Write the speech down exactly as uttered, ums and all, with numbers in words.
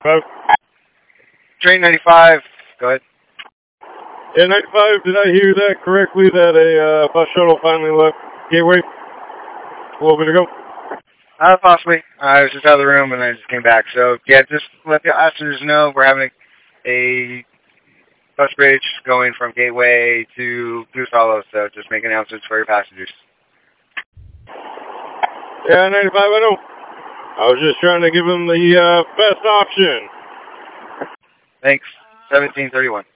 Five. Train ninety-five, go ahead. Yeah, ninety-five, did I hear that correctly, that a uh, bus shuttle finally left Gateway a little bit ago? Uh, possibly. I was just out of the room and I just came back. So, yeah, just let the officers know we're having a, a bus bridge going from Gateway to Goose Hollow, so just make announcements for your passengers. Yeah, ninety-five, I know. I was just trying to give them the uh, best option. Thanks. seventeen thirty-one.